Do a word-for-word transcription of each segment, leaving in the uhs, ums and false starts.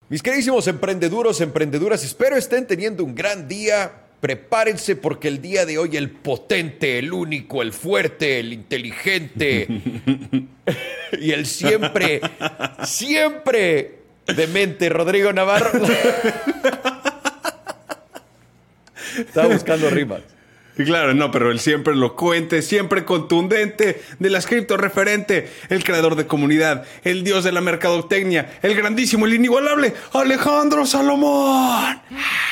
Mis queridísimos emprendeduros, emprendeduras, espero estén teniendo un gran día. Prepárense porque el día de hoy el potente, el único, el fuerte, el inteligente y el siempre, siempre demente Rodrigo Navarro. Estaba buscando rimas. Claro, no, pero el siempre elocuente, siempre contundente, de las cripto referente, el creador de comunidad, el dios de la mercadotecnia, el grandísimo, el inigualable, Alejandro Salomón.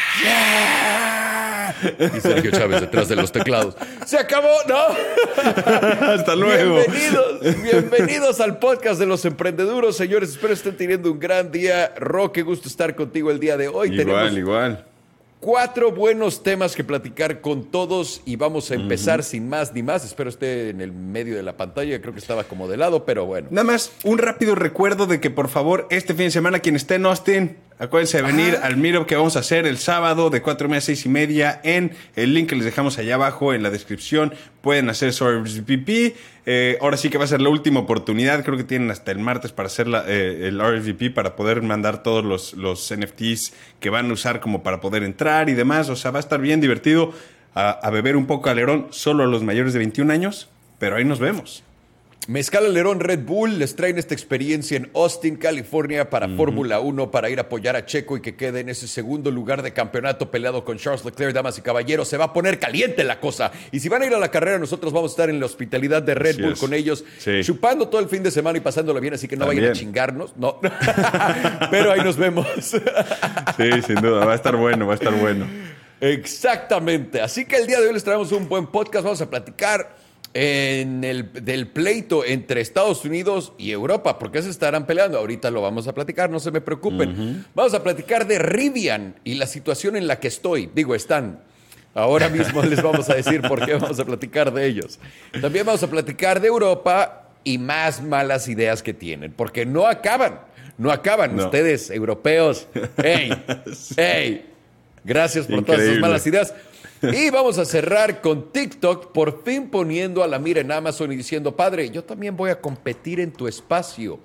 Yeah. Y Sergio Chávez detrás de los teclados. ¡Se acabó! ¡No! Hasta luego. Bienvenidos, bienvenidos al podcast de los emprendeduros, señores. Espero estén teniendo un gran día. Ro, qué gusto estar contigo el día de hoy. Igual, Tenemos igual. Cuatro buenos temas que platicar con todos y vamos a empezar uh-huh. sin más ni más. Espero esté en el medio de la pantalla, creo que estaba como de lado, pero bueno. Nada más un rápido recuerdo de que por favor este fin de semana quien esté en Austin, acuérdense de venir ah. al meetup que vamos a hacer el sábado de cuatro y media a seis y media en el link que les dejamos allá abajo en la descripción. Pueden hacer su R S V P. Eh, ahora sí que va a ser la última oportunidad. Creo que tienen hasta el martes para hacer la, eh, el R S V P para poder mandar todos los, los N F Ts que van a usar como para poder entrar y demás. O sea, va a estar bien divertido a, a beber un poco Alerón solo a los mayores de veintiún años. Pero ahí nos vemos. Mezcal Alerón Red Bull les traen esta experiencia en Austin, California para uh-huh. Fórmula uno, para ir a apoyar a Checo y que quede en ese segundo lugar de campeonato peleado con Charles Leclerc. Damas y caballeros, se va a poner caliente la cosa. Y si van a ir a la carrera, nosotros vamos a estar en la hospitalidad de Red así Bull es. Con ellos, sí. chupando todo el fin de semana y pasándolo bien, así que no También. Vayan a chingarnos. No, pero ahí nos vemos. Sí, sin duda, va a estar bueno, va a estar bueno. Exactamente. Así que el día de hoy les traemos un buen podcast. Vamos a platicar en el, del pleito entre Estados Unidos y Europa, porque se estarán peleando. Ahorita lo vamos a platicar, no se me preocupen. Uh-huh. Vamos a platicar de Rivian y la situación en la que estoy. Digo, están. Ahora mismo les vamos a decir por qué vamos a platicar de ellos. También vamos a platicar de Europa y más malas ideas que tienen, porque no acaban. No acaban no. Ustedes, europeos. ¡Ey! Sí. ¡Ey! Gracias por Increíble. Todas esas malas ideas. Y vamos a cerrar con TikTok, por fin poniendo a la mira en Amazon y diciendo, padre, yo también voy a competir en tu espacio.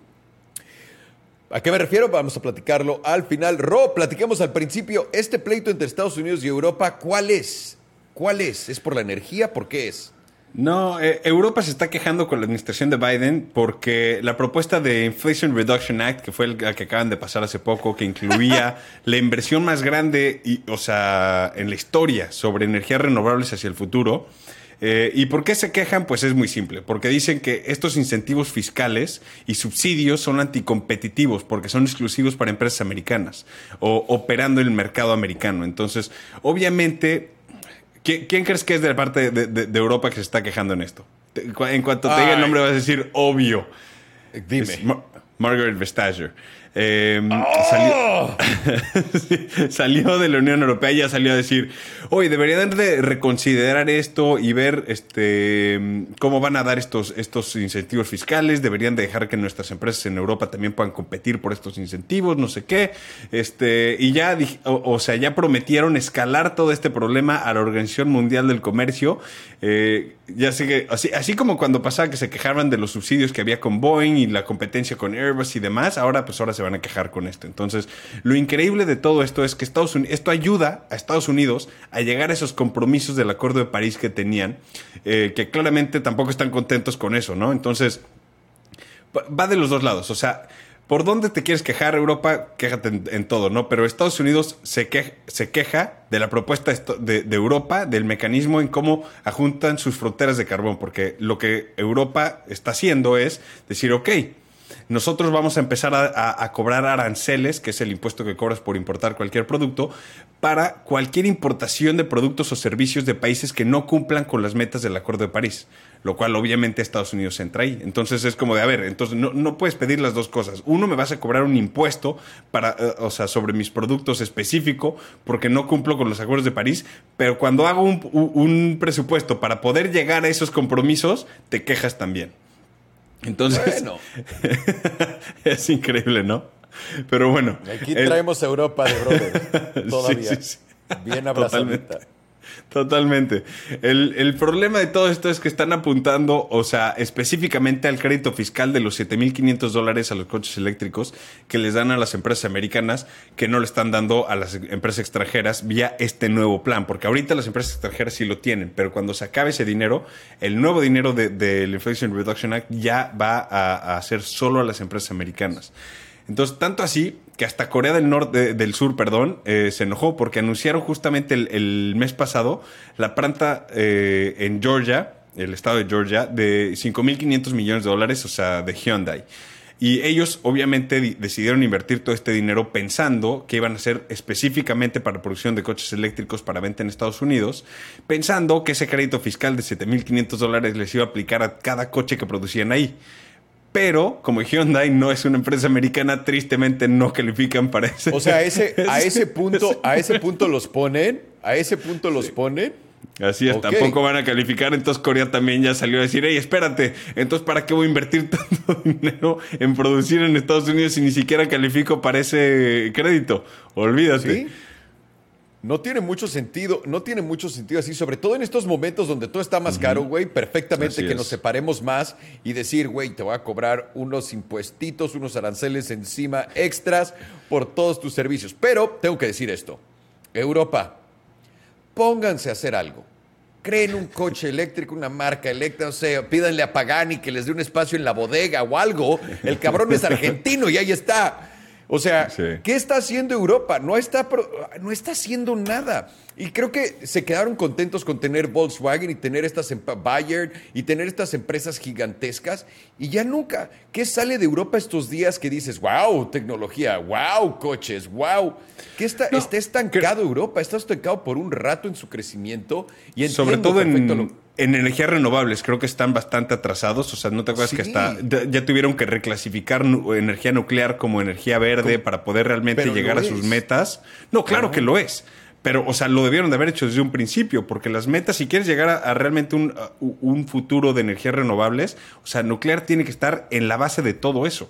¿A qué me refiero? Vamos a platicarlo al final. Ro, platiquemos al principio. Este pleito entre Estados Unidos y Europa, ¿cuál es? ¿Cuál es? ¿Es por la energía? ¿Por qué es? No, eh, Europa se está quejando con la administración de Biden porque la propuesta de Inflation Reduction Act, que fue el que acaban de pasar hace poco, que incluía la inversión más grande, y, o sea, en la historia sobre energías renovables hacia el futuro. Eh, ¿Y por qué se quejan? Pues es muy simple, porque dicen que estos incentivos fiscales y subsidios son anticompetitivos porque son exclusivos para empresas americanas o operando en el mercado americano. Entonces, obviamente, ¿quién, quién crees que es de la parte de, de, de Europa que se está quejando en esto? En cuanto te Ay. diga el nombre vas a decir obvio. Dime. Es Mar- Margaret Vestager. Eh, ¡Oh! salió, salió de la Unión Europea y ya salió a decir, oye, deberían de reconsiderar esto y ver este cómo van a dar estos, estos incentivos fiscales, deberían de dejar que nuestras empresas en Europa también puedan competir por estos incentivos, no sé qué, este y ya, o, o sea, ya prometieron escalar todo este problema a la Organización Mundial del Comercio. Eh, ya sé que, así, así como cuando pasaba que se quejaban de los subsidios que había con Boeing y la competencia con Airbus y demás, ahora pues ahora se van a quejar con esto. Entonces, lo increíble de todo esto es que Estados Unidos, esto ayuda a Estados Unidos a llegar a esos compromisos del Acuerdo de París que tenían, eh, que claramente tampoco están contentos con eso, ¿no? Entonces, va de los dos lados. O sea, ¿por dónde te quieres quejar, Europa? Quéjate en, en todo, ¿no? Pero Estados Unidos se, que, se queja de la propuesta de, de Europa, del mecanismo en cómo ajuntan sus fronteras de carbón, porque lo que Europa está haciendo es decir, ok, nosotros vamos a empezar a, a, a cobrar aranceles, que es el impuesto que cobras por importar cualquier producto, para cualquier importación de productos o servicios de países que no cumplan con las metas del Acuerdo de París, lo cual obviamente Estados Unidos entra ahí. Entonces es como de, a ver, entonces no, no puedes pedir las dos cosas. Uno, me vas a cobrar un impuesto para, uh, o sea, sobre mis productos específico porque no cumplo con los Acuerdos de París, pero cuando hago un, un presupuesto para poder llegar a esos compromisos, te quejas también. Entonces, bueno. Es increíble, ¿no? Pero bueno. Aquí traemos el... Europa de brother. Todavía. Sí, sí, sí. Bien abrazadita. Totalmente. El, el problema de todo esto es que están apuntando, o sea, específicamente al crédito fiscal de los siete mil quinientos dólares a los coches eléctricos que les dan a las empresas americanas, que no le están dando a las empresas extranjeras vía este nuevo plan. Porque ahorita las empresas extranjeras sí lo tienen, pero cuando se acabe ese dinero, el nuevo dinero del de, de Inflation Reduction Act ya va a, a ser solo a las empresas americanas. Entonces, tanto así que hasta Corea del Norte, del Sur, perdón, eh, se enojó porque anunciaron justamente el, el mes pasado la planta eh, en Georgia, el estado de Georgia, de cinco mil quinientos millones de dólares, o sea, de Hyundai. Y ellos obviamente di- decidieron invertir todo este dinero pensando que iban a ser específicamente para producción de coches eléctricos para venta en Estados Unidos, pensando que ese crédito fiscal de siete mil quinientos dólares les iba a aplicar a cada coche que producían ahí. Pero, como Hyundai no es una empresa americana, tristemente no califican para ese. O sea, ese, a ese punto, a ese punto los ponen, a ese punto los sí. ponen. Así es, okay. Tampoco van a calificar. Entonces Corea también ya salió a decir, hey, espérate, entonces ¿para qué voy a invertir tanto dinero en producir en Estados Unidos si ni siquiera califico para ese crédito? Olvídate. ¿Sí? No tiene mucho sentido, no tiene mucho sentido así, sobre todo en estos momentos donde todo está más uh-huh. caro, güey, perfectamente así que es. Nos separemos más y decir, güey, te voy a cobrar unos impuestitos, unos aranceles encima extras por todos tus servicios. Pero tengo que decir esto, Europa, pónganse a hacer algo. Creen un coche eléctrico, una marca eléctrica, no sé, pídanle a Pagani que les dé un espacio en la bodega o algo. El cabrón es argentino y ahí está. O sea, sí. ¿Qué está haciendo Europa? No está, no está haciendo nada. Y creo que se quedaron contentos con tener Volkswagen y tener estas Bayern y tener estas empresas gigantescas. Y ya nunca. ¿Qué sale de Europa estos días que dices, wow, tecnología, wow, coches, wow? ¿Qué está, no, está estancado que... Europa? Está estancado por un rato en su crecimiento. Y sobre todo en... Lo... En energías renovables creo que están bastante atrasados. O sea, ¿no te acuerdas sí. que hasta ya tuvieron que reclasificar nu- energía nuclear como energía verde ¿Cómo? Para poder realmente Pero llegar a sus metas? No, claro, claro que lo es. Pero, o sea, lo debieron de haber hecho desde un principio, porque las metas, si quieres llegar a, a realmente un, a, un futuro de energías renovables, o sea, nuclear tiene que estar en la base de todo eso.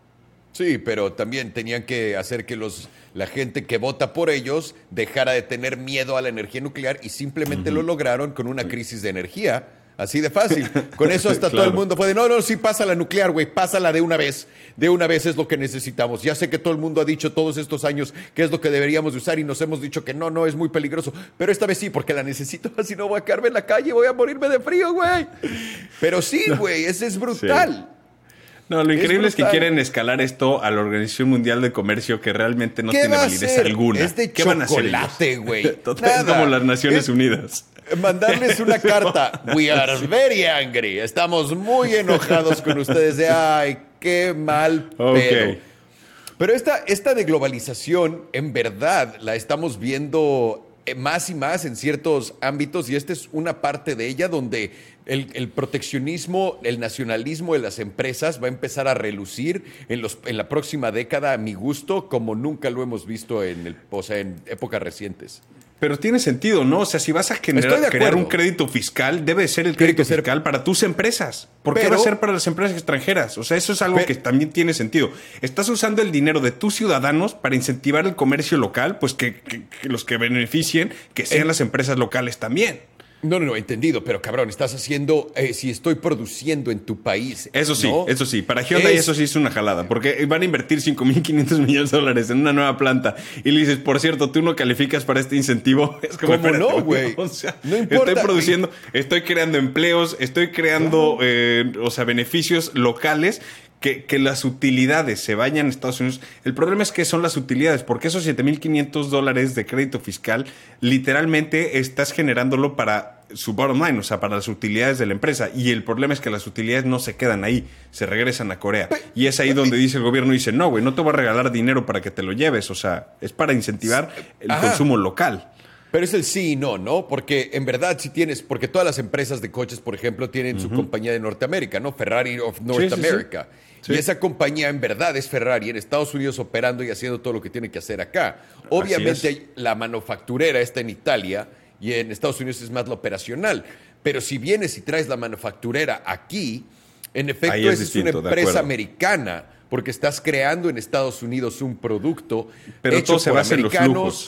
Sí, pero también tenían que hacer que los, la gente que vota por ellos dejara de tener miedo a la energía nuclear y simplemente uh-huh. lo lograron con una crisis de energía. Así de fácil. Con eso hasta claro. todo el mundo puede, no, no, sí, pasa la nuclear, güey, pásala de una vez. De una vez es lo que necesitamos. Ya sé que todo el mundo ha dicho todos estos años que es lo que deberíamos de usar y nos hemos dicho que no, no, es muy peligroso. Pero esta vez sí, porque la necesito, así no voy a quedarme en la calle, voy a morirme de frío, güey. Pero sí, güey, ese es brutal. Sí. No, lo increíble es, es que quieren escalar esto a la Organización Mundial de Comercio, que realmente no tiene validez alguna. Es de ¿Qué chocolate, güey. Es como las Naciones es Unidas. Mandarles una carta. We are very angry. Estamos muy enojados con ustedes. De, ay, qué mal pedo. Okay. Pero esta, esta de globalización, en verdad, la estamos viendo más y más en ciertos ámbitos y esta es una parte de ella donde el, el proteccionismo, el nacionalismo de las empresas va a empezar a relucir en, los, en la próxima década, a mi gusto, como nunca lo hemos visto en, el, o sea, en épocas recientes. Pero tiene sentido, ¿no? O sea, si vas a generar, crear un crédito fiscal, debe ser el crédito ser... fiscal para tus empresas. ¿Por pero, qué va a ser para las empresas extranjeras? O sea, eso es algo pero, que también tiene sentido. Estás usando el dinero de tus ciudadanos para incentivar el comercio local, pues que, que, que los que beneficien, que sean eh, las empresas locales también. No, no, no, entendido, pero cabrón, estás haciendo, eh, si estoy produciendo en tu país. Eso sí, ¿no? eso sí. Para Hyundai es... eso sí es una jalada, porque van a invertir cinco mil quinientos millones de dólares en una nueva planta y le dices, por cierto, tú no calificas para este incentivo. Es como, ¿cómo no, güey? O sea, no importa. Estoy produciendo, estoy creando empleos, estoy creando, no. eh, o sea, beneficios locales. Que, que las utilidades se vayan a Estados Unidos. El problema es que son las utilidades, porque esos siete mil quinientos dólares de crédito fiscal, literalmente estás generándolo para su bottom line, o sea, para las utilidades de la empresa. Y el problema es que las utilidades no se quedan ahí, se regresan a Corea. Y es ahí donde dice el gobierno, dice, no, güey, no te voy a regalar dinero para que te lo lleves. O sea, es para incentivar el Ajá. consumo local. Pero es el sí y no, ¿no? Porque en verdad sí tienes, porque todas las empresas de coches, por ejemplo, tienen uh-huh. su compañía de Norteamérica, ¿no? Ferrari of North sí, America. Sí, sí. Sí. Y esa compañía en verdad es Ferrari en Estados Unidos operando y haciendo todo lo que tiene que hacer acá. Obviamente la manufacturera está en Italia y en Estados Unidos es más la operacional. Pero si vienes y traes la manufacturera aquí, en efecto es, es distinto, una empresa americana porque estás creando en Estados Unidos un producto pero hecho todo se por basa americanos. En los flujos.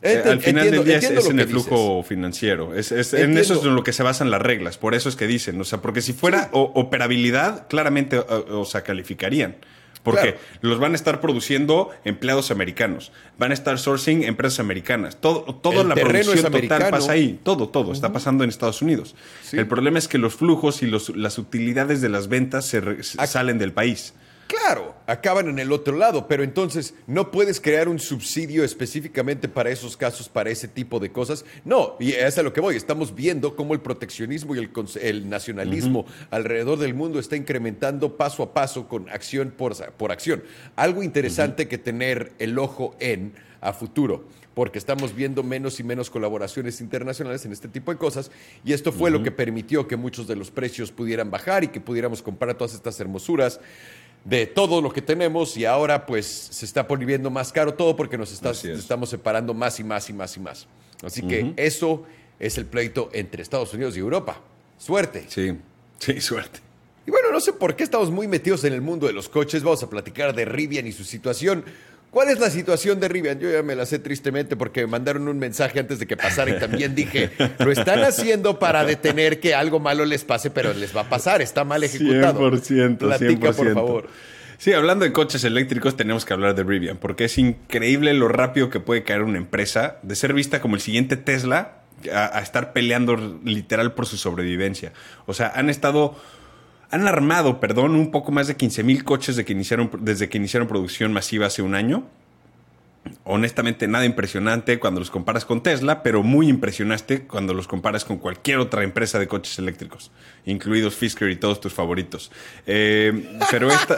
Ent- al final entiendo, del día es, entiendo es lo en que el flujo dices. financiero. Es, es- en Entiendo. eso es en lo que se basan las reglas. Por eso es que dicen. O sea, porque si fuera Sí. o- operabilidad, claramente o, o sea, calificarían. Porque Claro. los van a estar produciendo empleados americanos. Van a estar sourcing empresas americanas. Todo, toda El la terreno es producción total americano. pasa ahí. Todo, todo. Está pasando en Estados Unidos. Sí. El problema es que los flujos y los, las utilidades de las ventas se re- se Ac- salen del país. Claro, acaban en el otro lado, pero entonces no puedes crear un subsidio específicamente para esos casos, para ese tipo de cosas. No, y es a lo que voy. Estamos viendo cómo el proteccionismo y el, cons- el nacionalismo alrededor del mundo está incrementando paso a paso con acción por, por acción. Algo interesante que tener el ojo en a futuro, porque estamos viendo menos y menos colaboraciones internacionales en este tipo de cosas, y esto fue lo que permitió que muchos de los precios pudieran bajar y que pudiéramos comprar todas estas hermosuras de todo lo que tenemos, y ahora pues se está poniendo más caro todo porque nos está- Así es. estamos separando más y más y más y más. Así que eso es el pleito entre Estados Unidos y Europa. Suerte. Sí, sí, suerte. Y bueno, no sé por qué estamos muy metidos en el mundo de los coches. Vamos a platicar de Rivian y su situación. ¿Cuál es la situación de Rivian? Yo ya me la sé tristemente porque me mandaron un mensaje antes de que pasara y también dije, lo están haciendo para detener que algo malo les pase, pero les va a pasar, está mal ejecutado. cien por ciento, Platica, cien por ciento. por favor. Sí, hablando de coches eléctricos, tenemos que hablar de Rivian, porque es increíble lo rápido que puede caer una empresa de ser vista como el siguiente Tesla a, a estar peleando literal por su sobrevivencia. O sea, han estado... Han armado, perdón, un poco más de quince mil coches de que iniciaron, desde que iniciaron producción masiva hace un año. Honestamente, nada impresionante cuando los comparas con Tesla, pero muy impresionante cuando los comparas con cualquier otra empresa de coches eléctricos, incluidos Fisker y todos tus favoritos. Eh, pero, esta,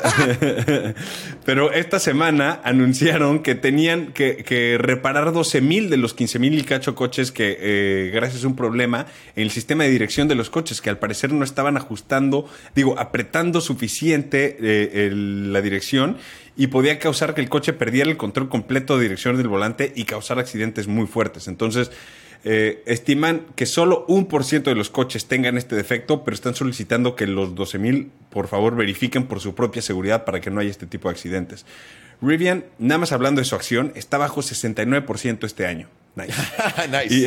pero esta semana anunciaron que tenían que, que reparar doce mil de los quince mil y cacho coches que, eh, gracias a un problema en el sistema de dirección de los coches, que al parecer no estaban ajustando, digo, apretando suficiente eh, el- la dirección, y podía causar que el coche perdiera el control completo de dirección del volante y causar accidentes muy fuertes. Entonces, eh, estiman que solo un por ciento de los coches tengan este defecto, pero están solicitando que los doce mil, por favor, verifiquen por su propia seguridad para que no haya este tipo de accidentes. Rivian, nada más hablando de su acción, está bajo sesenta y nueve por ciento este año. Nice. Nice. Y-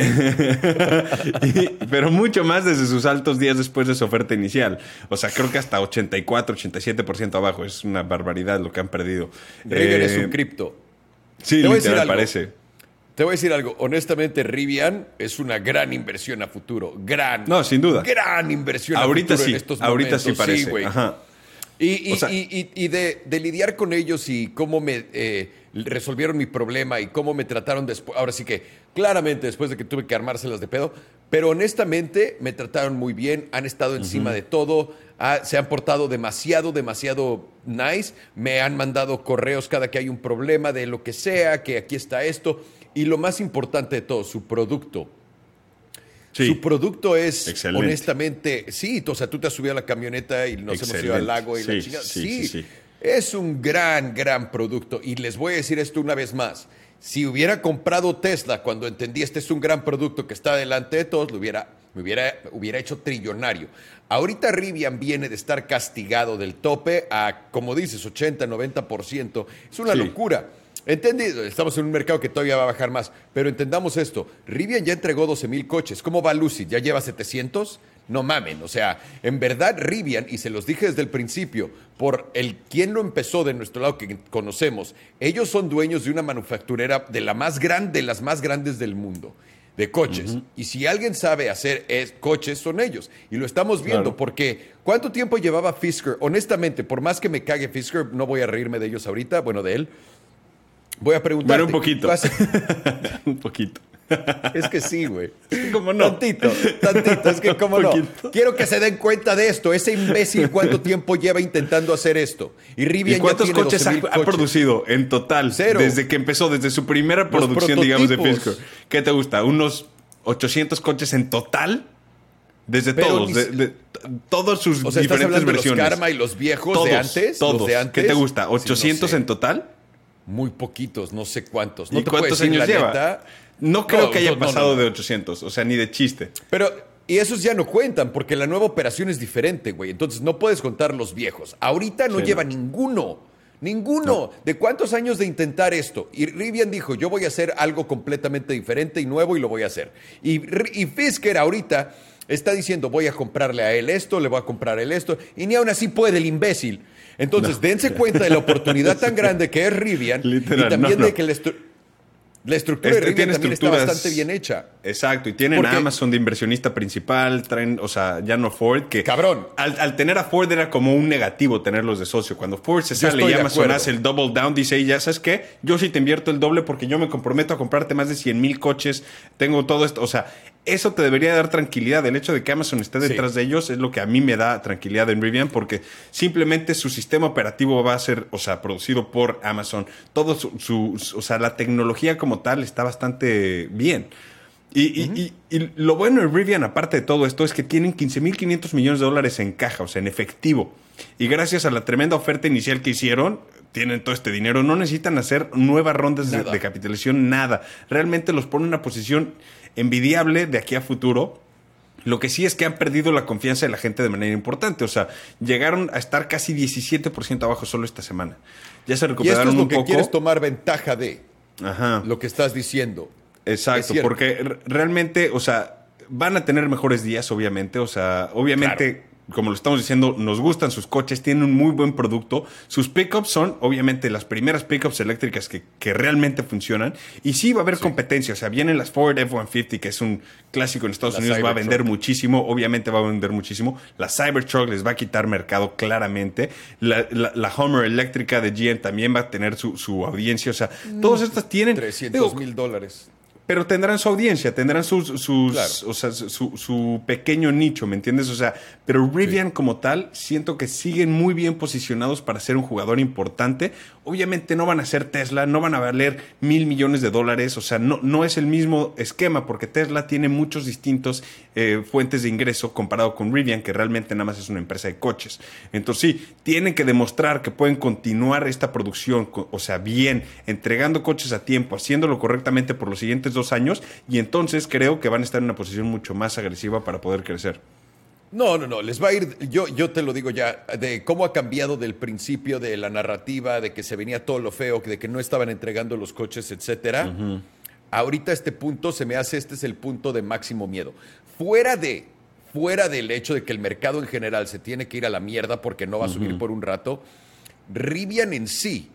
y- pero mucho más desde sus altos días después de su oferta inicial. O sea, creo que hasta ochenta y cuatro, ochenta y siete por ciento abajo. Es una barbaridad lo que han perdido. Rivian Eh, es un cripto. Sí, Te voy a decir literal, algo. parece. Te voy a decir algo, honestamente Rivian es una gran inversión a futuro, gran. No, sin duda. Gran inversión a Ahorita futuro sí, en estos ahorita momentos. sí parece. güey. Ajá. Y, y- O sea- y- y- y de, de lidiar con ellos y cómo me eh, resolvieron mi problema y cómo me trataron después. Ahora sí que, claramente, después de que tuve que armárselas de pedo, pero honestamente me trataron muy bien, han estado encima de todo, ah, se han portado demasiado, demasiado nice, me han mandado correos cada que hay un problema de lo que sea, que aquí está esto. Y lo más importante de todo, su producto. Sí. Su producto es, Excelente. honestamente, sí, o sea, tú te has subido a la camioneta y nos hemos ido al Excelente. lago y la Sí, chingada. sí, Sí, sí, sí. es un gran, gran producto. Y les voy a decir esto una vez más. Si hubiera comprado Tesla cuando entendí este es un gran producto que está delante de todos, lo hubiera, me hubiera, hubiera hecho trillonario. Ahorita Rivian viene de estar castigado del tope a, como dices, ochenta, noventa por ciento. Es una Sí. locura. Entendido, estamos en un mercado que todavía va a bajar más, pero entendamos esto, Rivian ya entregó doce mil coches, ¿cómo va Lucid? ¿Ya lleva setecientos? No mamen, o sea, en verdad Rivian, y se los dije desde el principio, por el quien lo empezó de nuestro lado que conocemos, ellos son dueños de una manufacturera de la más grande, de las más grandes del mundo, de coches. Y si alguien sabe hacer es, coches, son ellos. Y lo estamos viendo, Claro. porque ¿cuánto tiempo llevaba Fisker? Honestamente, por más que me cague Fisker, no voy a reírme de ellos ahorita, bueno, de él. Voy a preguntar. Bueno, un poquito. Hace- Un poquito. Es que sí, güey. ¿Cómo no? Tantito, tantito. Es que cómo Un no. poquito. Quiero que se den cuenta de esto. Ese imbécil, ¿cuánto tiempo lleva intentando hacer esto? Y Rivian ¿Y cuántos ya tiene coches ha, doce mil ha producido en total? Cero. Desde que empezó, desde su primera Los producción, digamos, de prototipos. Fisker. ¿Qué te gusta? ¿Unos ochocientos coches en total? Desde Pero todos, ni de, si- de- todas sus O sea, estás diferentes hablando de versiones. los Karma y los viejos todos, de antes. Todos. Los de antes. ¿Qué te gusta? Sí, no ¿ochocientos sé. en total? Muy poquitos, no sé cuántos. No ¿Y te puedo cuántos decir años la lleva? neta. No creo No, que haya no, no, pasado no, no. de ochocientos, o sea, ni de chiste. Pero, y esos ya no cuentan, porque la nueva operación es diferente, güey. Entonces no puedes contar los viejos. Ahorita no Sí, lleva no. ninguno. Ninguno. No. ¿De cuántos años de intentar esto? Y Rivian dijo, yo voy a hacer algo completamente diferente y nuevo y lo voy a hacer. Y, y Fisker ahorita está diciendo, voy a comprarle a él esto, le voy a comprar a él esto, y ni aún así puede el imbécil. Entonces, no. dense cuenta de la oportunidad tan grande que es Rivian Literal, y también no, no. de que la, estru la estructura este, de Rivian también está bastante bien hecha. Exacto, y tienen Porque, a Amazon de inversionista principal, traen, o sea, ya no Ford, que... Cabrón. Al, al tener a Ford era como un negativo tenerlos de socio. Cuando Ford se sale y Amazon hace el double down, dice, ya sabes qué, yo sí te invierto el doble porque yo me comprometo a comprarte más de cien mil coches, tengo todo esto, o sea... Eso te debería dar tranquilidad. El hecho de que Amazon esté detrás sí. de ellos es lo que a mí me da tranquilidad en Rivian, porque simplemente su sistema operativo va a ser, o sea, producido por Amazon. Todo su, su o sea, la tecnología como tal está bastante bien. Y, uh-huh. y, y, y lo bueno en Rivian, aparte de todo esto, es que tienen quince mil quinientos millones de dólares en caja, o sea, en efectivo. Y gracias a la tremenda oferta inicial que hicieron, tienen todo este dinero. No necesitan hacer nuevas rondas de, de capitalización, nada. Realmente los pone en una posición envidiable de aquí a futuro. Lo que sí es que han perdido la confianza de la gente de manera importante. O sea, llegaron a estar casi diecisiete por ciento abajo solo esta semana. Ya se recuperaron un poco. Y esto es lo un que poco. quieres tomar ventaja de. Ajá. Lo que estás diciendo. Exacto, porque realmente, o sea, van a tener mejores días, obviamente. O sea, obviamente... Claro. Como lo estamos diciendo, nos gustan sus coches, tienen un muy buen producto. Sus pickups son, obviamente, las primeras pickups eléctricas que, que realmente funcionan. Y sí va a haber sí. competencia. O sea, vienen las Ford F ciento cincuenta, que es un clásico en Estados la Unidos, va a vender muchísimo. Obviamente va a vender muchísimo. La Cybertruck les va a quitar mercado claramente. La, la, la Hummer eléctrica de G M también va a tener su, su audiencia. O sea, mm, todas estas tienen... trescientos mil dólares. Pero tendrán su audiencia, tendrán sus, sus claro. o sea, su, su pequeño nicho, ¿me entiendes? O sea, pero Rivian sí. como tal, siento que siguen muy bien posicionados para ser un jugador importante. Obviamente no van a ser Tesla, no van a valer mil millones de dólares. O sea, no, no es el mismo esquema porque Tesla tiene muchos distintos eh, fuentes de ingreso comparado con Rivian, que realmente nada más es una empresa de coches. Entonces sí, tienen que demostrar que pueden continuar esta producción, o sea, bien, entregando coches a tiempo, haciéndolo correctamente por los siguientes dos años, y entonces creo que van a estar en una posición mucho más agresiva para poder crecer. No, no, no, les va a ir, yo, yo te lo digo ya, de cómo ha cambiado del principio de la narrativa, de que se venía todo lo feo, de que no estaban entregando los coches, etcétera. Uh-huh. Ahorita este punto se me hace, este es el punto de máximo miedo. Fuera de, fuera del hecho de que el mercado en general se tiene que ir a la mierda porque no va a subir uh-huh. por un rato, Rivian en sí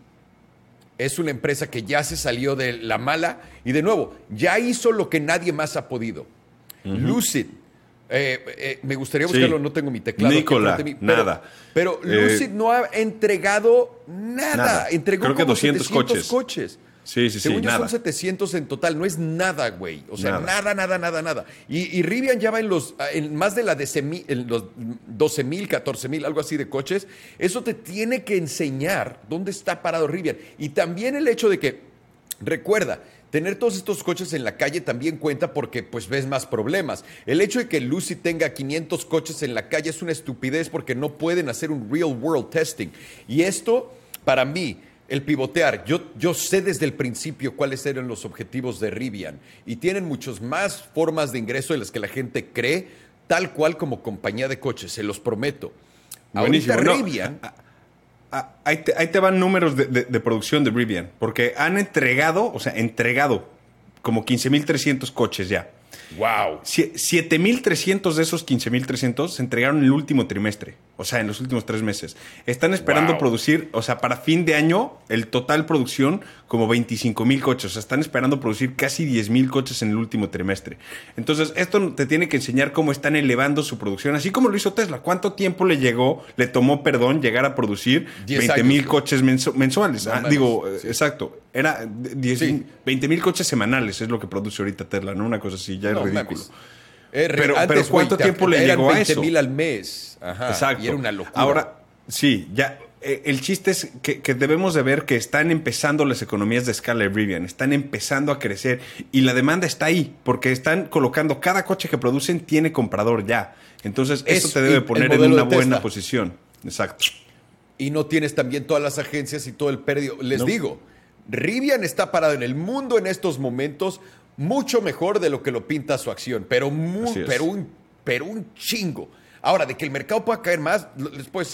es una empresa que ya se salió de la mala y de nuevo, ya hizo lo que nadie más ha podido. Uh-huh. Lucid. Eh, eh, me gustaría buscarlo, sí. no tengo mi teclado. Nikola, mí, pero, nada. Pero Lucid eh, no ha entregado nada. nada. Entregó Creo que como doscientos setecientos coches. coches. Sí, sí, Según sí, yo nada. son setecientos en total, no es nada, güey. O sea, nada, nada, nada, nada. nada. Y, y Rivian ya va en los en más de la de en los doce mil, catorce mil, algo así de coches. Eso te tiene que enseñar dónde está parado Rivian. Y también el hecho de que, recuerda, tener todos estos coches en la calle también cuenta porque pues ves más problemas. El hecho de que Lucid tenga quinientos coches en la calle es una estupidez porque no pueden hacer un real world testing. Y esto, para mí, el pivotear, yo, yo sé desde el principio cuáles eran los objetivos de Rivian y tienen muchas más formas de ingreso de las que la gente cree, tal cual como compañía de coches, se los prometo. Buenísimo. Ahorita Rivian... No, a, a, ahí, te, ahí te van números de, de, de producción de Rivian, porque han entregado, o sea, entregado como quince mil trescientos coches ya. ¡Wow! siete mil trescientos de esos quince mil trescientos se entregaron en el último trimestre, o sea, en los últimos tres meses. Están esperando wow. producir, o sea, para fin de año, el total producción como veinticinco mil coches. O sea, están esperando producir casi diez mil coches en el último trimestre. Entonces, esto te tiene que enseñar cómo están elevando su producción, así como lo hizo Tesla. ¿Cuánto tiempo le llegó, le tomó, perdón, llegar a producir veinte mil coches mensu mensuales? No, ah, digo, sí. exacto. Era sí. veinte mil coches semanales es lo que produce ahorita Tesla, ¿no? Una cosa así, ya no, es ridículo. Eh, pero, antes, pero ¿cuánto wey, tiempo le llegó a eso? veinte mil al mes. Ajá, exacto. Y era una locura. Ahora, sí, ya... El chiste es que, que debemos de ver que están empezando las economías de escala de Rivian, están empezando a crecer y la demanda está ahí, porque están colocando, cada coche que producen tiene comprador ya. Entonces, es, eso te debe poner en una buena posición. Exacto. Y no tienes también todas las agencias y todo el perdio. Les no. digo, Rivian está parado en el mundo en estos momentos mucho mejor de lo que lo pinta su acción, pero, muy, pero, un, pero un chingo. Ahora, de que el mercado pueda caer más, les puedo decir...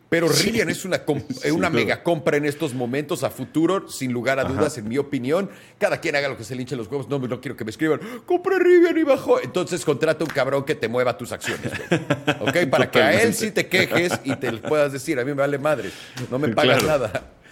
Pero Rivian sí, es una, sí, una mega compra en estos momentos a futuro, sin lugar a dudas, Ajá. en mi opinión. Cada quien haga lo que se le hinche los huevos. No, no quiero que me escriban, compra Rivian y bajó. Entonces contrata un cabrón que te mueva tus acciones, güey. ¿Ok? Para que a él sí te quejes y te puedas decir, a mí me vale madre, no me pagas claro.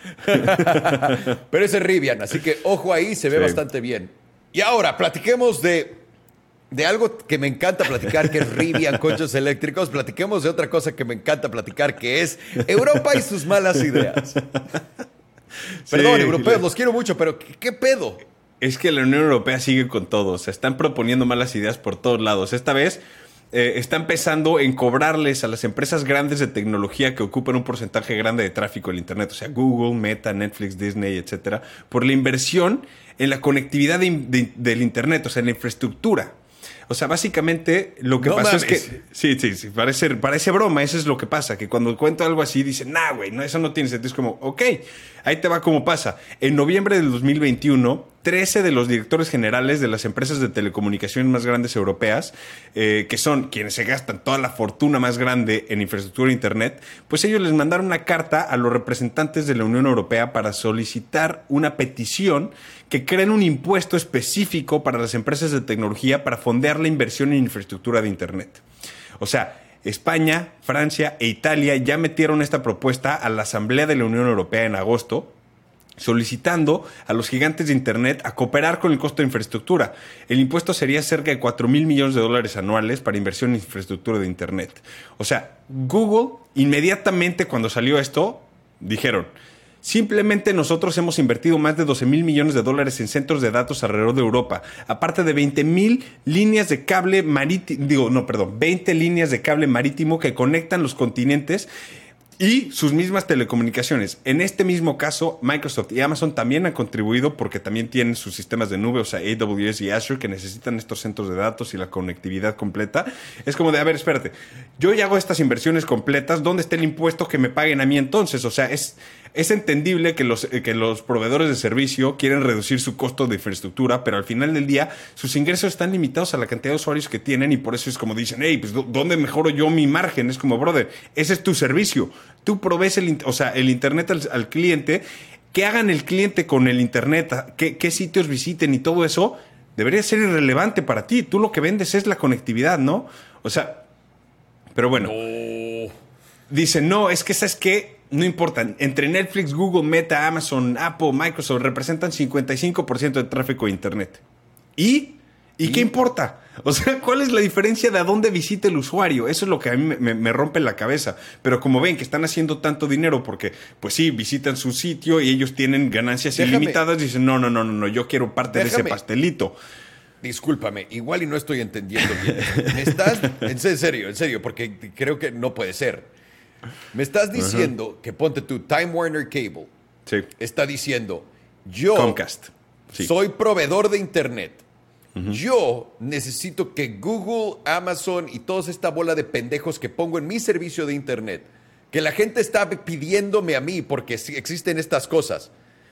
nada. Pero ese es Rivian, así que ojo ahí, se ve sí. bastante bien. Y ahora, platiquemos de... De algo que me encanta platicar, que es Rivian, coches eléctricos. Platiquemos de otra cosa que me encanta platicar, que es Europa y sus malas ideas. Perdón, sí, europeos, los quiero mucho, pero ¿qué, qué pedo? Es que la Unión Europea sigue con todo. Se están proponiendo malas ideas por todos lados. Esta vez eh, está empezando en cobrarles a las empresas grandes de tecnología que ocupan un porcentaje grande de tráfico en Internet, o sea, Google, Meta, Netflix, Disney, etcétera, por la inversión en la conectividad de, de, del Internet, o sea, en la infraestructura. O sea, básicamente lo que no pasó mames. es que... Sí, sí, sí, parece, parece broma, eso es lo que pasa. Que cuando cuento algo así, dicen, nah, güey, no, eso no tiene sentido. Es como, ok, ahí te va cómo pasa. En noviembre del dos mil veintiuno, trece de los directores generales de las empresas de telecomunicaciones más grandes europeas, eh, que son quienes se gastan toda la fortuna más grande en infraestructura de Internet, pues ellos les mandaron una carta a los representantes de la Unión Europea para solicitar una petición que creen un impuesto específico para las empresas de tecnología para fondear la inversión en infraestructura de Internet. O sea, España, Francia e Italia ya metieron esta propuesta a la Asamblea de la Unión Europea en agosto, solicitando a los gigantes de Internet a cooperar con el costo de infraestructura. El impuesto sería cerca de cuatro mil millones de dólares anuales para inversión en infraestructura de Internet. O sea, Google, inmediatamente cuando salió esto, dijeron... Simplemente nosotros hemos invertido más de doce mil millones de dólares en centros de datos alrededor de Europa, aparte de veinte mil líneas de cable marítimo, digo, no, perdón, veinte líneas de cable marítimo que conectan los continentes y sus mismas telecomunicaciones. En este mismo caso, Microsoft y Amazon también han contribuido porque también tienen sus sistemas de nube, o sea, A W S y Azure, que necesitan estos centros de datos y la conectividad completa. Es como de, a ver, espérate, yo ya hago estas inversiones completas, ¿dónde está el impuesto que me paguen a mí entonces? O sea, es... Es entendible que los, que los proveedores de servicio quieren reducir su costo de infraestructura, pero al final del día sus ingresos están limitados a la cantidad de usuarios que tienen y por eso es como dicen, hey, pues ¿dónde mejoro yo mi margen? Es como, brother, ese es tu servicio. Tú provees el, o sea, el Internet al, al cliente, que hagan el cliente con el Internet, qué, qué sitios visiten y todo eso, debería ser irrelevante para ti. Tú lo que vendes es la conectividad, ¿no? O sea, pero bueno. No. Dicen, no, es que ¿sabes qué? No importa, entre Netflix, Google, Meta, Amazon, Apple, Microsoft representan cincuenta y cinco por ciento del tráfico de Internet. ¿Y? ¿Y, ¿Y qué importa? O sea, ¿cuál es la diferencia de a dónde visita el usuario? Eso es lo que a mí me, me rompe la cabeza. Pero como ven que están haciendo tanto dinero porque, pues sí, visitan su sitio y ellos tienen ganancias déjame, ilimitadas, dicen, no, no, no, no, no, yo quiero parte déjame. de ese pastelito. Discúlpame, igual y no estoy entendiendo bien. ¿Me estás? En serio, en serio, porque creo que no puede ser. Me estás diciendo uh-huh. que ponte tu Time Warner Cable. Sí. Está diciendo, yo Comcast. Sí. soy proveedor de Internet. Uh-huh. Yo necesito que Google, Amazon y toda esta bola de pendejos que pongo en mi servicio de Internet, que la gente está pidiéndome a mí porque existen estas cosas,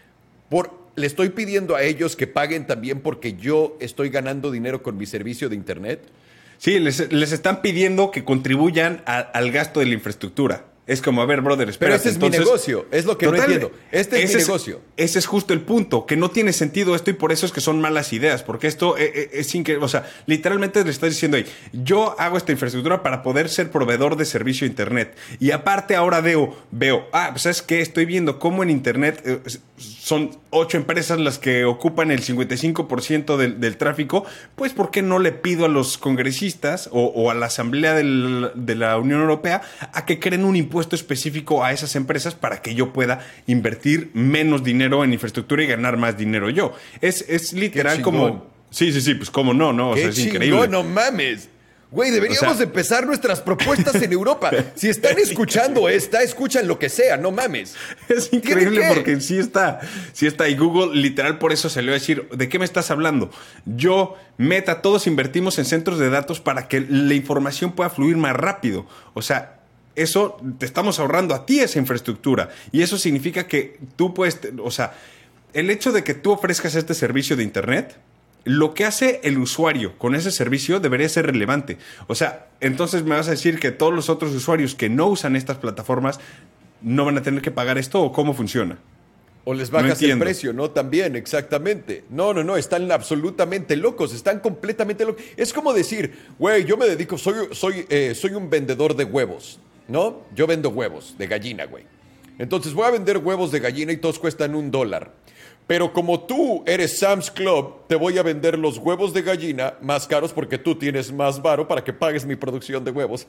por, le estoy pidiendo a ellos que paguen también porque yo estoy ganando dinero con mi servicio de Internet. Sí, les, les están pidiendo que contribuyan a, al gasto de la infraestructura. Es como, a ver, brother, espérate. Pero ese es entonces, mi negocio, es lo que total, no entiendo. Este es mi es, negocio. Ese es justo el punto, que no tiene sentido esto y por eso es que son malas ideas, porque esto es, es increíble. O sea, literalmente le estás diciendo ahí, yo hago esta infraestructura para poder ser proveedor de servicio a Internet. Y aparte ahora veo, veo, ah, pues ¿sabes qué? Estoy viendo cómo en Internet eh, son ocho empresas las que ocupan el cincuenta y cinco por ciento del, del tráfico. Pues ¿por qué no le pido a los congresistas o, o a la Asamblea del, de la Unión Europea a que creen un impuesto puesto específico a esas empresas para que yo pueda invertir menos dinero en infraestructura y ganar más dinero yo? Es, es literal como... Sí, sí, sí, pues cómo no, ¿no? O sea, es chingón, increíble. No mames. Güey, deberíamos o sea, empezar nuestras propuestas en Europa. Si están escuchando esta, escuchan lo que sea, no mames. Es increíble porque sí está, sí está. Y Google literal por eso salió a decir, ¿de qué me estás hablando? Yo, Meta, todos invertimos en centros de datos para que la información pueda fluir más rápido. O sea, eso te estamos ahorrando a ti esa infraestructura. Y eso significa que tú puedes, o sea, el hecho de que tú ofrezcas este servicio de Internet, lo que hace el usuario con ese servicio debería ser relevante. O sea, entonces me vas a decir que todos los otros usuarios que no usan estas plataformas no van a tener que pagar esto o cómo funciona. O les No bajas el entiendo. precio, ¿no? También, exactamente. No, no, no, están absolutamente locos, están completamente locos. Es como decir, güey, yo me dedico, soy, soy, eh, soy un vendedor de huevos, ¿no? Yo vendo huevos de gallina, güey. Entonces voy a vender huevos de gallina y todos cuestan un dólar. Pero como tú eres Sam's Club, te voy a vender los huevos de gallina más caros porque tú tienes más varo para que pagues mi producción de huevos.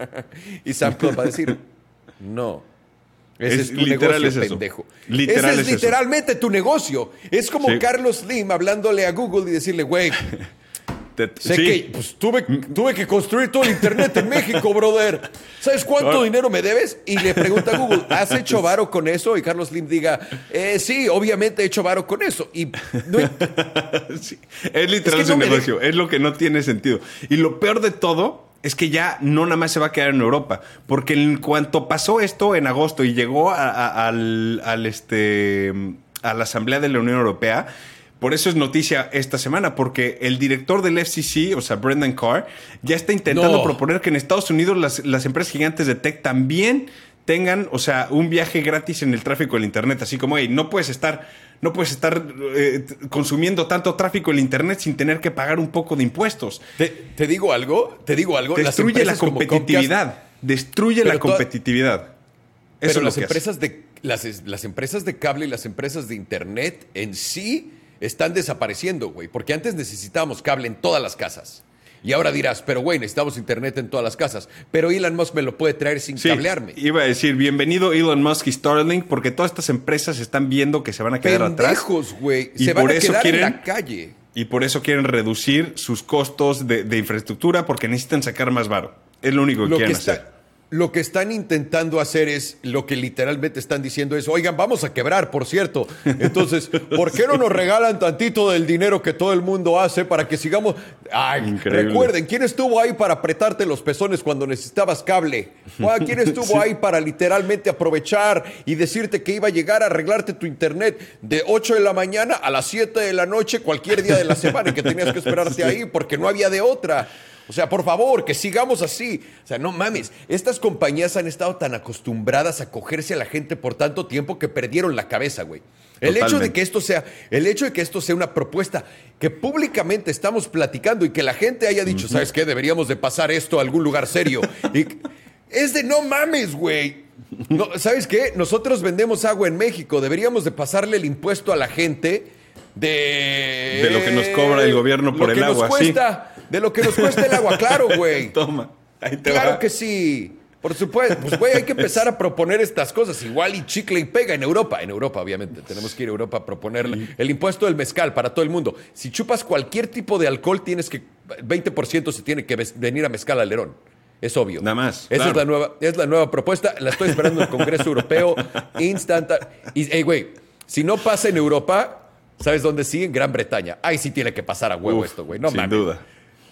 Y Sam's Club va a decir, no. Ese es, Es- tu literal negocio, es eso. pendejo. Literal Ese es, es eso. literalmente tu negocio. Es como Sí. Carlos Slim hablándole a Google y decirle, güey, Te- sé sí. que pues, tuve, tuve que construir todo el internet en México, brother. ¿Sabes cuánto Ahora- dinero me debes? Y le pregunta a Google, ¿has hecho varo con eso? Y Carlos Slim diga, eh, sí, obviamente he hecho varo con eso. Y no, Sí, es literal Es que su no me negocio, es lo que no tiene sentido. Y lo peor de todo es que ya no nada más se va a quedar en Europa, porque en cuanto pasó esto en agosto y llegó a, a- al, al, este, a la Asamblea de la Unión Europea, por eso es noticia esta semana, porque el director del F C C, o sea, Brendan Carr, ya está intentando No. proponer que en Estados Unidos las, las empresas gigantes de tech también tengan, o sea, un viaje gratis en el tráfico del internet, así como, hey, no puedes estar, no puedes estar eh, t- consumiendo tanto tráfico en el internet sin tener que pagar un poco de impuestos. te, te digo algo, te digo algo. las Destruye la empresas como competitividad, destruye Pero la toda- competitividad. Eso Pero es lo las que hace. empresas, de, las, las empresas de cable y las empresas de internet en sí están desapareciendo, güey. Porque antes necesitábamos cable en todas las casas. Y ahora dirás, pero güey, necesitamos internet en todas las casas. Pero Elon Musk me lo puede traer sin Sí, cablearme. iba a decir, bienvenido Elon Musk y Starlink, porque todas estas empresas están viendo que se van a quedar atrás. Pendejos, güey. Y Se van por a eso quedar quieren- en la calle. Y por eso quieren reducir sus costos de, de infraestructura, porque necesitan sacar más varo. Es lo único que Lo que, quieren está- hacer. lo que están intentando hacer es lo que literalmente están diciendo es, oigan, vamos a quebrar, por cierto. Entonces, ¿por qué no nos regalan tantito del dinero que todo el mundo hace para que sigamos? Ay, Increíble. recuerden, ¿quién estuvo ahí para apretarte los pezones cuando necesitabas cable? Ah, ¿quién estuvo ahí para literalmente aprovechar y decirte que iba a llegar a arreglarte tu internet de ocho de la mañana a las siete de la noche cualquier día de la semana y que tenías que esperarte ahí porque no había de otra? O sea, por favor, que sigamos así. O sea, no mames. Estas compañías han estado tan acostumbradas a cogerse a la gente por tanto tiempo que perdieron la cabeza, güey. El hecho de Totalmente. que esto sea, el hecho de que esto sea una propuesta que públicamente estamos platicando y que la gente haya dicho, ¿sabes qué? Deberíamos de pasar esto a algún lugar serio. Y es de no mames, güey. No, ¿sabes qué? Nosotros vendemos agua en México. Deberíamos de pasarle el impuesto a la gente de... De lo que nos cobra el gobierno por lo el que agua, nos cuesta, De lo que nos cuesta el agua, claro, güey. Toma, ahí te Claro va. que sí. Por supuesto. Pues, güey, hay que empezar a proponer estas cosas. Igual y chicle y pega en Europa. En Europa, obviamente. Tenemos que ir a Europa a proponerle el impuesto del mezcal para todo el mundo. Si chupas cualquier tipo de alcohol, tienes que... veinte por ciento se tiene que ves- venir a mezcal Alerón. Es obvio. Nada más, Esa claro. es, la nueva, es la nueva propuesta. La estoy esperando en el Congreso Europeo. Instantáneo. Y, hey, güey, si no pasa en Europa, ¿sabes dónde sí? En Gran Bretaña. Ahí sí tiene que pasar a huevo Uf, esto, güey. No sin mames. duda.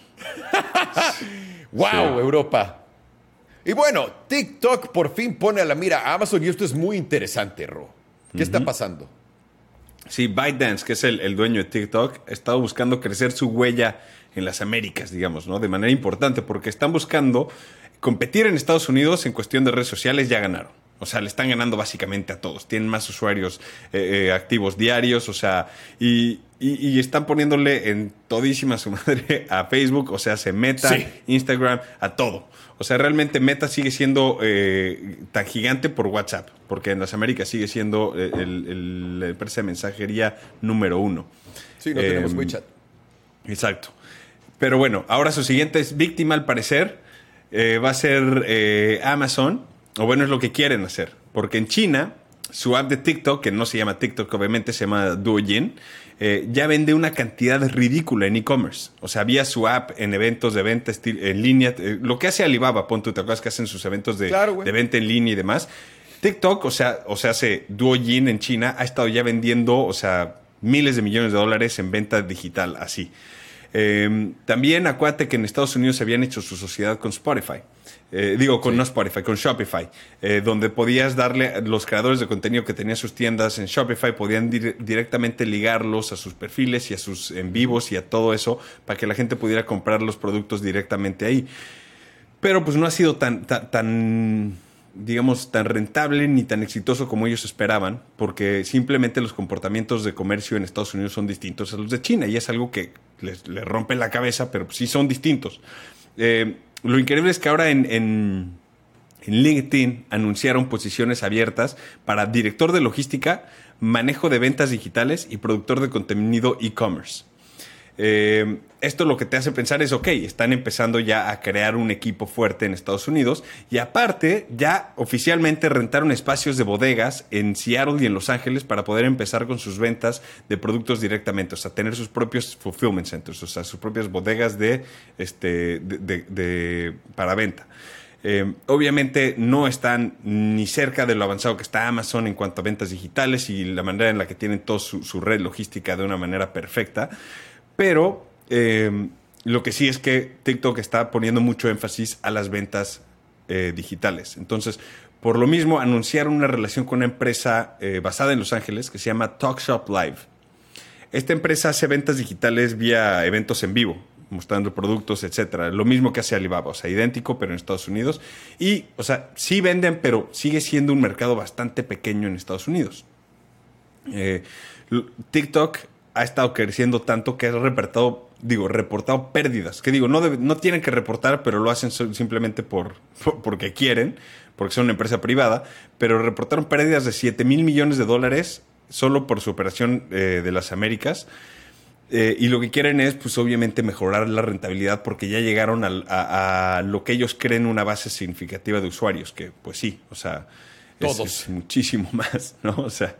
¡Wow, Sí. Europa! Y bueno, TikTok por fin pone a la mira a Amazon y esto es muy interesante, Ro. ¿Qué está pasando? Sí, ByteDance, que es el, el dueño de TikTok, ha estado buscando crecer su huella en las Américas, digamos, ¿no? De manera importante, porque están buscando competir en Estados Unidos en cuestión de redes sociales, ya ganaron. O sea, le están ganando básicamente a todos. Tienen más usuarios eh, eh, activos diarios, o sea, y, y, y están poniéndole en todísima su madre a Facebook, o sea, se Meta, Sí. Instagram, a todo. O sea, realmente Meta sigue siendo eh, tan gigante por WhatsApp, porque en las Américas sigue siendo eh, el, el- la empresa de mensajería número uno. Sí, no Eh, tenemos WeChat. Exacto. Pero bueno, ahora su siguiente víctima, al parecer, eh, va a ser eh, Amazon, o bueno, es lo que quieren hacer. Porque en China, su app de TikTok, que no se llama TikTok, obviamente se llama Douyin, eh, ya vende una cantidad ridícula en e-commerce. O sea, había su app en eventos de venta estil- en línea. eh, lo que hace Alibaba, pon tú, ¿te acuerdas que hacen sus eventos de, Claro, güey. de venta en línea y demás? TikTok, o sea, o sea, hace Douyin en China, ha estado ya vendiendo, o sea, miles de millones de dólares en venta digital, así. Eh, también acuérdate que en Estados Unidos se habían hecho su sociedad con Spotify. Eh, digo, con Sí. no Spotify, con Shopify, eh, donde podías darle a los creadores de contenido que tenían sus tiendas en Shopify, podían dir- directamente ligarlos a sus perfiles y a sus en vivos y a todo eso para que la gente pudiera comprar los productos directamente ahí. Pero pues no ha sido tan, tan, tan, digamos, tan rentable ni tan exitoso como ellos esperaban, porque simplemente los comportamientos de comercio en Estados Unidos son distintos a los de China, y es algo que les, les rompe la cabeza, pero sí son distintos. Eh, lo increíble es que ahora en, en, en LinkedIn anunciaron posiciones abiertas para director de logística, manejo de ventas digitales y productor de contenido e-commerce. Eh, esto lo que te hace pensar es, ok, están empezando ya a crear un equipo fuerte en Estados Unidos, y aparte ya oficialmente rentaron espacios de bodegas en Seattle y en Los Ángeles para poder empezar con sus ventas de productos directamente, o sea, tener sus propios fulfillment centers, o sea, sus propias bodegas de, este, de, de, de, para venta. Eh, obviamente no están ni cerca de lo avanzado que está Amazon en cuanto a ventas digitales y la manera en la que tienen toda su, su red logística de una manera perfecta. Pero eh, lo que sí es que TikTok está poniendo mucho énfasis a las ventas eh, digitales. Entonces, por lo mismo, anunciaron una relación con una empresa eh, basada en Los Ángeles que se llama TalkShop Live. Esta empresa hace ventas digitales vía eventos en vivo, mostrando productos, etcétera. Lo mismo que hace Alibaba, o sea, idéntico, pero en Estados Unidos. Y, o sea, sí venden, pero sigue siendo un mercado bastante pequeño en Estados Unidos. Eh, TikTok ha estado creciendo tanto que ha reportado, digo, reportado pérdidas. Que digo, no, debe, no tienen que reportar, pero lo hacen simplemente por, por, porque quieren, porque son una empresa privada. Pero reportaron pérdidas de siete mil millones de dólares solo por su operación eh, de las Américas. Eh, y lo que quieren es, pues obviamente, mejorar la rentabilidad porque ya llegaron a, a, a lo que ellos creen una base significativa de usuarios. Que, pues sí, o sea... Todos. Es, es muchísimo más, ¿no? O sea,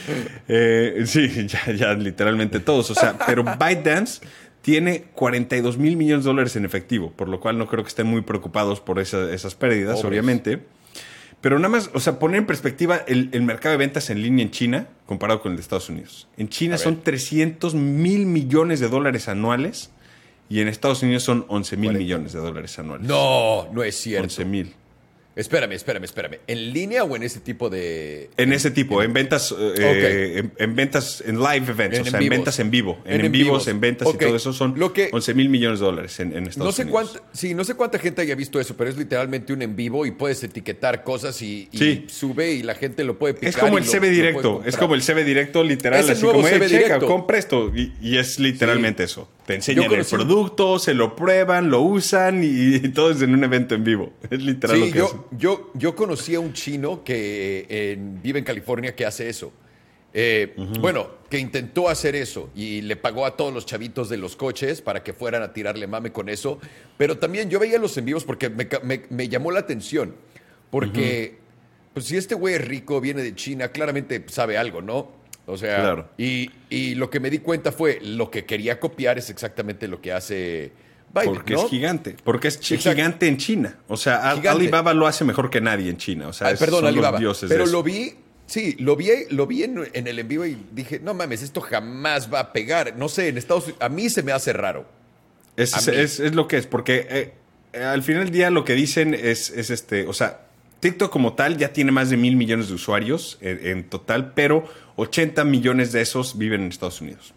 eh, sí, ya, ya literalmente todos. O sea, pero ByteDance tiene cuarenta y dos mil millones de dólares en efectivo, por lo cual no creo que estén muy preocupados por esa, esas pérdidas, Pobres. obviamente. Pero nada más, o sea, poner en perspectiva el, el mercado de ventas en línea en China comparado con el de Estados Unidos. En China son trescientos mil millones de dólares anuales y en Estados Unidos son once mil millones de dólares anuales. No, no es cierto. once mil. Espérame, espérame, espérame. ¿En línea o en ese tipo de...? En ese tipo, en, en ventas, eh, okay. en, en ventas, en live events, en o sea, en, en ventas en vivo. En, en, en vivos, vivos, en ventas okay. y todo eso son Lo que, once mil millones de dólares en, en Estados no sé Unidos. Cuánta, sí, no sé cuánta gente haya visto eso, pero es literalmente un en vivo y puedes etiquetar cosas y, y sí. sube y la gente lo puede picar. Es como el C B lo, directo, lo es como el C B directo literal, así como, hey, checa, compra esto. Y, y es literalmente sí. eso. Te enseñan conocí... el producto, se lo prueban, lo usan y, y todo es en un evento en vivo. Es literal sí, lo que yo, hacen. Yo, yo conocí a un chino que eh, vive en California que hace eso. Eh, uh-huh. Bueno, que intentó hacer eso y le pagó a todos los chavitos de los coches para que fueran a tirarle mame con eso. Pero también yo veía los en vivos porque me, me, me llamó la atención. Porque, uh-huh. pues si este güey es rico, viene de China, claramente sabe algo, ¿no? O sea, claro. y, y lo que me di cuenta fue lo que quería copiar es exactamente lo que hace Biden, porque ¿no? es gigante, porque es Exacto. gigante en China. O sea, gigante. Alibaba lo hace mejor que nadie en China. O sea, Ay, perdón, son Alibaba. los dioses Pero de eso. lo vi, sí, lo vi, lo vi en, en el en vivo y dije, no mames, esto jamás va a pegar. No sé, en Estados Unidos, a mí se me hace raro. Es, es, es, es lo que es, porque eh, al final del día lo que dicen es, es este, o sea, TikTok como tal ya tiene más de mil millones de usuarios en, en total, pero ochenta millones de esos viven en Estados Unidos.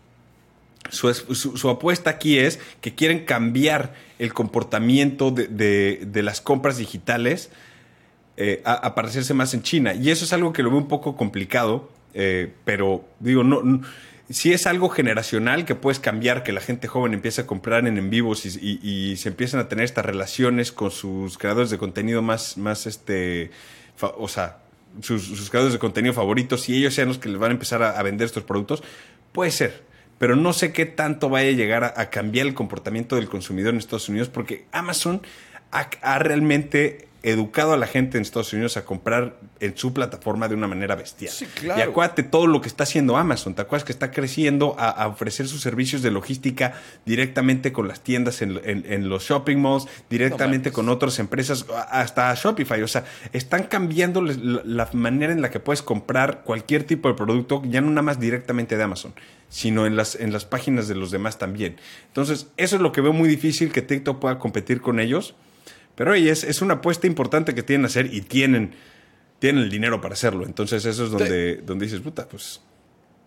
Su, su, su apuesta aquí es que quieren cambiar el comportamiento de, de, de las compras digitales eh, a, a parecerse más en China. Y eso es algo que lo veo un poco complicado, eh, pero digo, no, no, si es algo generacional que puedes cambiar, que la gente joven empiece a comprar en en vivos y, y, y se empiezan a tener estas relaciones con sus creadores de contenido más, más este, fa, o sea, sus, sus creadores de contenido favoritos y ellos sean los que les van a empezar a, a vender estos productos, puede ser. Pero no sé qué tanto vaya a llegar a, a cambiar el comportamiento del consumidor en Estados Unidos porque Amazon ha, ha realmente educado a la gente en Estados Unidos a comprar en su plataforma de una manera bestial. Sí, claro. Y acuérdate todo lo que está haciendo Amazon. ¿Te acuerdas que está creciendo a, a ofrecer sus servicios de logística directamente con las tiendas en, en, en los shopping malls, directamente no, con otras empresas, hasta Shopify? O sea, están cambiando la, la manera en la que puedes comprar cualquier tipo de producto, ya no nada más directamente de Amazon, sino en las, en las páginas de los demás también. Entonces, eso es lo que veo muy difícil que TikTok pueda competir con ellos. Pero oye, es, es una apuesta importante que tienen a hacer y tienen, tienen el dinero para hacerlo. Entonces eso es donde, donde dices, puta, pues...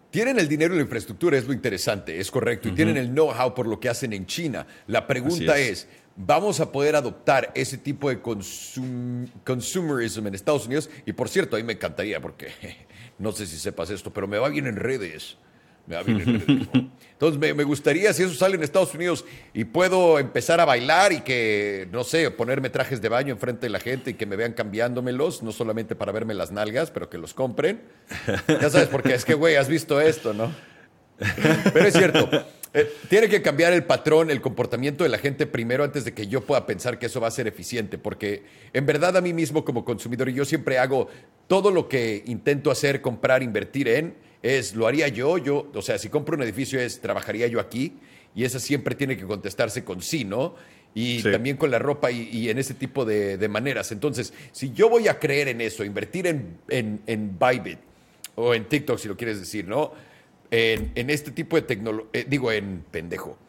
Tienen el dinero y la infraestructura, es lo interesante, es correcto. Y uh-huh. tienen el know-how por lo que hacen en China. La pregunta es. es, ¿vamos a poder adoptar ese tipo de consum consumerism en Estados Unidos? Y por cierto, a mí me encantaría, porque no sé si sepas esto, pero me va bien en redes. Me va bien en redes. Entonces, me, me gustaría, si eso sale en Estados Unidos y puedo empezar a bailar y que, no sé, ponerme trajes de baño enfrente de la gente y que me vean cambiándomelos, no solamente para verme las nalgas, pero que los compren. Ya sabes, porque es que, güey, has visto esto, ¿no? Pero es cierto. Eh, tiene que cambiar el patrón, el comportamiento de la gente primero antes de que yo pueda pensar que eso va a ser eficiente, porque en verdad a mí mismo como consumidor, y yo siempre hago todo lo que intento hacer, comprar, invertir en, es, lo haría yo, yo, o sea, si compro un edificio es, trabajaría yo aquí, y esa siempre tiene que contestarse con sí, ¿no? Y sí. también con la ropa y, y en ese tipo de, de maneras. Entonces, si yo voy a creer en eso, invertir en, en, en Bybit, o en TikTok, si lo quieres decir, ¿no? En, en este tipo de tecnología, eh, digo, en pendejo,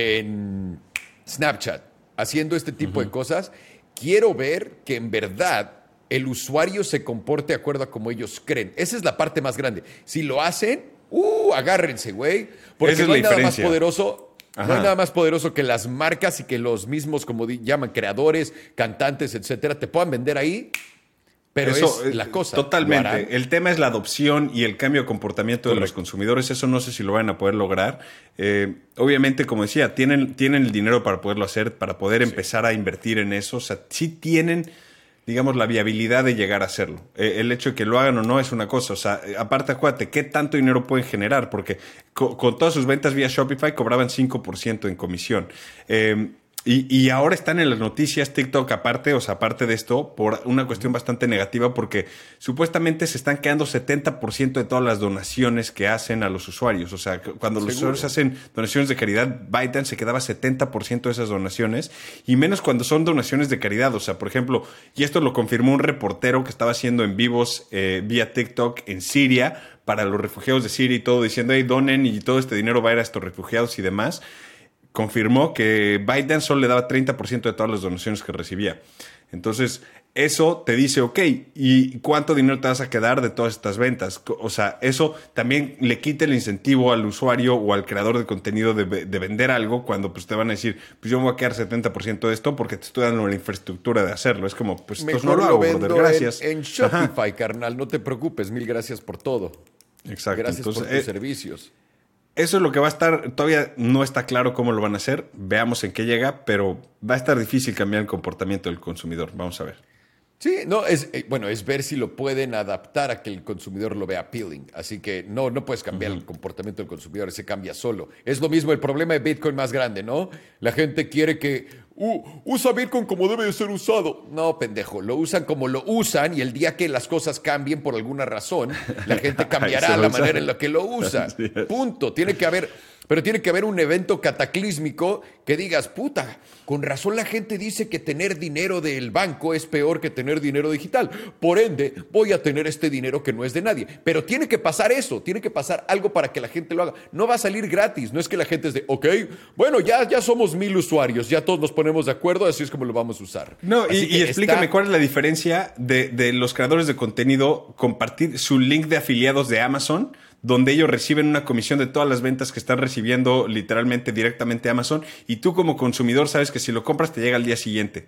en Snapchat, haciendo este tipo uh-huh. de cosas, quiero ver que en verdad el usuario se comporte de acuerdo a como ellos creen. Esa es la parte más grande. Si lo hacen, uh, agárrense, güey. Porque Esa no es hay la nada más diferencia. poderoso. Ajá. No hay nada más poderoso que las marcas y que los mismos, como di- llaman, creadores, cantantes, etcétera, te puedan vender ahí. Pero eso, es la cosa. Totalmente. El tema es la adopción y el cambio de comportamiento Correcto. de los consumidores. Eso no sé si lo van a poder lograr. Eh, obviamente, como decía, tienen, tienen el dinero para poderlo hacer, para poder sí. empezar a invertir en eso. O sea, sí tienen, digamos, la viabilidad de llegar a hacerlo. Eh, el hecho de que lo hagan o no es una cosa. O sea, aparte, acuérdate, ¿qué tanto dinero pueden generar? Porque co con todas sus ventas vía Shopify cobraban cinco por ciento en comisión. Eh, Y, y ahora están en las noticias TikTok aparte, o sea, aparte de esto, por una cuestión bastante negativa, porque supuestamente se están quedando setenta por ciento de todas las donaciones que hacen a los usuarios. O sea, cuando los Seguro. usuarios hacen donaciones de caridad, ByteDance se quedaba setenta por ciento de esas donaciones, y menos cuando son donaciones de caridad. O sea, por ejemplo, y esto lo confirmó un reportero que estaba haciendo en vivos eh, vía TikTok en Siria, para los refugiados de Siria y todo, diciendo, hey, donen y todo este dinero va a ir a estos refugiados y demás. Confirmó que ByteDance solo le daba treinta por ciento de todas las donaciones que recibía. Entonces, eso te dice, ok, ¿y cuánto dinero te vas a quedar de todas estas ventas? O sea, eso también le quita el incentivo al usuario o al creador de contenido de, de vender algo cuando pues, te van a decir, pues yo me voy a quedar setenta por ciento de esto porque te estoy dando la infraestructura de hacerlo. Es como, pues Mejor no lo hago, vendo brother, gracias. En, en Shopify, Ajá. carnal, no te preocupes, mil gracias por todo. Exacto. Gracias Entonces, por tus eh, servicios. Eso es lo que va a estar, todavía no está claro cómo lo van a hacer, veamos en qué llega, pero va a estar difícil cambiar el comportamiento del consumidor, vamos a ver. Sí, no, es, eh, bueno, es ver si lo pueden adaptar a que el consumidor lo vea appealing. Así que no, no puedes cambiar uh-huh. el comportamiento del consumidor, se cambia solo. Es lo mismo el problema de Bitcoin más grande, ¿no? La gente quiere que uh, usa Bitcoin como debe de ser usado. No, pendejo, lo usan como lo usan y el día que las cosas cambien por alguna razón, la gente cambiará la manera en la que lo usa. Punto. Tiene que haber... Pero tiene que haber un evento cataclísmico que digas, puta, con razón la gente dice que tener dinero del banco es peor que tener dinero digital. Por ende, voy a tener este dinero que no es de nadie. Pero tiene que pasar eso, tiene que pasar algo para que la gente lo haga. No va a salir gratis, no es que la gente es de, ok, bueno, ya, ya somos mil usuarios, ya todos nos ponemos de acuerdo, así es como lo vamos a usar. No, y, y explícame está... cuál es la diferencia de, de los creadores de contenido compartir su link de afiliados de Amazon, donde ellos reciben una comisión de todas las ventas que están recibiendo literalmente directamente a Amazon, y tú como consumidor sabes que si lo compras te llega al día siguiente.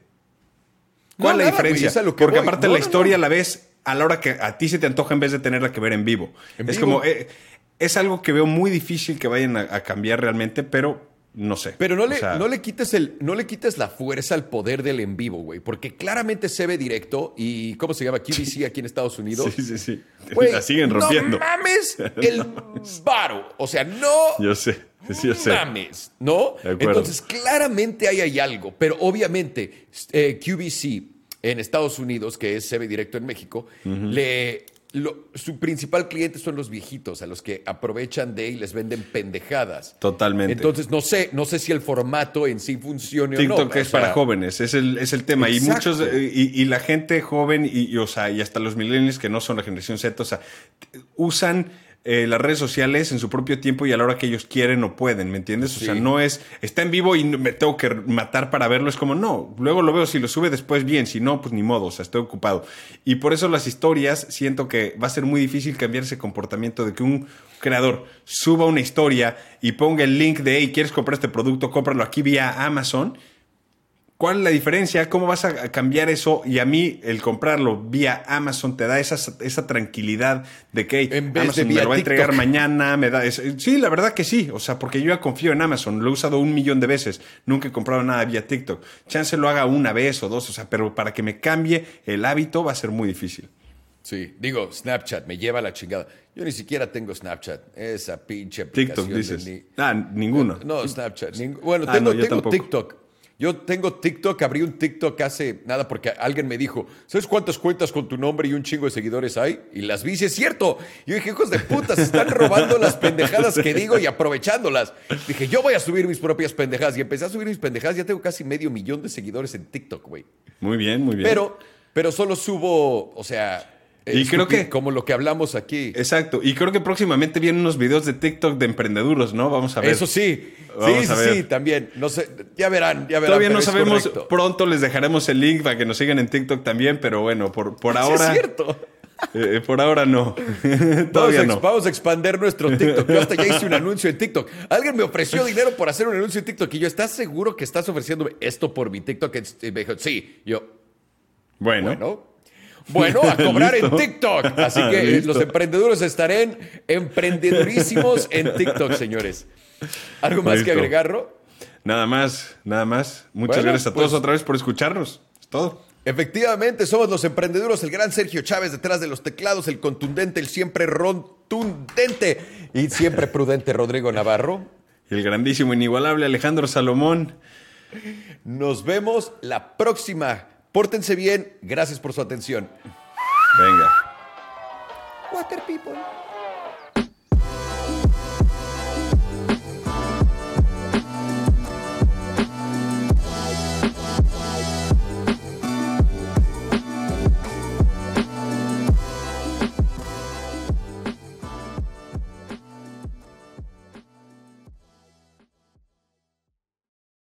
¿Cuál no, es la nada, diferencia? Pues, Porque voy. aparte no, la no, historia no. la ves a la hora que a ti se te antoja en vez de tenerla que ver en vivo. ¿En es vivo? como, eh, es algo que veo muy difícil que vayan a, a cambiar realmente, pero... No sé. Pero no le, o sea, no le quites el, no le quites la fuerza al poder del en vivo, güey. Porque claramente se ve directo y, ¿cómo se llama? Q V C aquí en Estados Unidos. Sí, sí, sí. Güey, la siguen rompiendo. No mames el varo. O sea, no Yo sé. Sí, yo sé. mames, ¿no? Entonces, claramente ahí hay algo. Pero obviamente, eh, Q V C en Estados Unidos, que es C B Directo en México, uh-huh. le... Lo, su principal cliente son los viejitos, a los que aprovechan de y les venden pendejadas. Totalmente. Entonces, no sé, no sé si el formato en sí funcione TikTok o no. TikTok es o sea, para jóvenes, es el, es el tema. Exacto. Y muchos, y, y la gente joven, y, y, o sea, y hasta los millennials que no son la generación Z, o sea, usan eh, las redes sociales en su propio tiempo y a la hora que ellos quieren o pueden, ¿me entiendes? O Sí. sea, no es, está en vivo y me tengo que matar para verlo, es como, no, luego lo veo, si lo sube después bien, si no, pues ni modo, o sea, estoy ocupado. Y por eso las historias, siento que va a ser muy difícil cambiar ese comportamiento de que un, creador suba una historia y ponga el link de, hey, ¿quieres comprar este producto? Cómpralo aquí vía Amazon. ¿Cuál es la diferencia? ¿Cómo vas a cambiar eso? Y a mí, el comprarlo vía Amazon te da esa, esa tranquilidad de que hey, en vez Amazon de me lo va a TikTok. entregar mañana. Me da es, sí, la verdad que sí. O sea, porque yo ya confío en Amazon. Lo he usado un millón de veces. Nunca he comprado nada vía TikTok. Chance lo haga una vez o dos. O sea, pero para que me cambie el hábito va a ser muy difícil. Sí, digo, Snapchat me lleva a la chingada. Yo ni siquiera tengo Snapchat. Esa pinche aplicación. TikTok, dices. Ni... Ah, ninguno. No, Snapchat. Ning... Bueno, ah, tengo, no, yo tengo tampoco. TikTok. Yo tengo TikTok, abrí un TikTok hace nada porque alguien me dijo, ¿sabes cuántas cuentas con tu nombre y un chingo de seguidores hay? Y las vi, sí es cierto. Yo dije, hijos de puta, se están robando las pendejadas que digo y aprovechándolas. Dije, yo voy a subir mis propias pendejadas. Y empecé a subir mis pendejadas. Ya tengo casi medio millón de seguidores en TikTok, güey. Muy bien, muy bien. Pero, pero solo subo, o sea... Y creo que... Como lo que hablamos aquí. Exacto. Y creo que próximamente vienen unos videos de TikTok de emprendeduros, ¿no? Vamos a ver. Eso sí. Vamos sí, a ver. sí, también. No sé, ya verán, ya verán. Todavía no es sabemos. Correcto. Pronto les dejaremos el link para que nos sigan en TikTok también, pero bueno, por, por ahora... Sí, es cierto. Eh, por ahora no. Vamos Todavía a, no. Vamos a expandir nuestro TikTok. Yo hasta ya hice un anuncio en TikTok. Alguien me ofreció dinero por hacer un anuncio en TikTok. Y yo, ¿estás seguro que estás ofreciéndome esto por mi TikTok? Y me dijo, sí. Yo, Bueno. bueno. Bueno, a cobrar en TikTok. Así que Listo. los emprendedores estarán emprendedurísimos en TikTok, señores. ¿Algo más Listo. que agregar, Ro? Nada más, nada más. Muchas Bueno, gracias a pues- todos otra vez por escucharnos. Es todo. Efectivamente, somos los emprendeduros, el gran Sergio Chávez detrás de los teclados, el contundente, el siempre rotundente y siempre prudente Rodrigo Navarro. Y el grandísimo, inigualable Alejandro Salomón. Nos vemos la próxima. Pórtense bien. Gracias por su atención. Venga. Water people.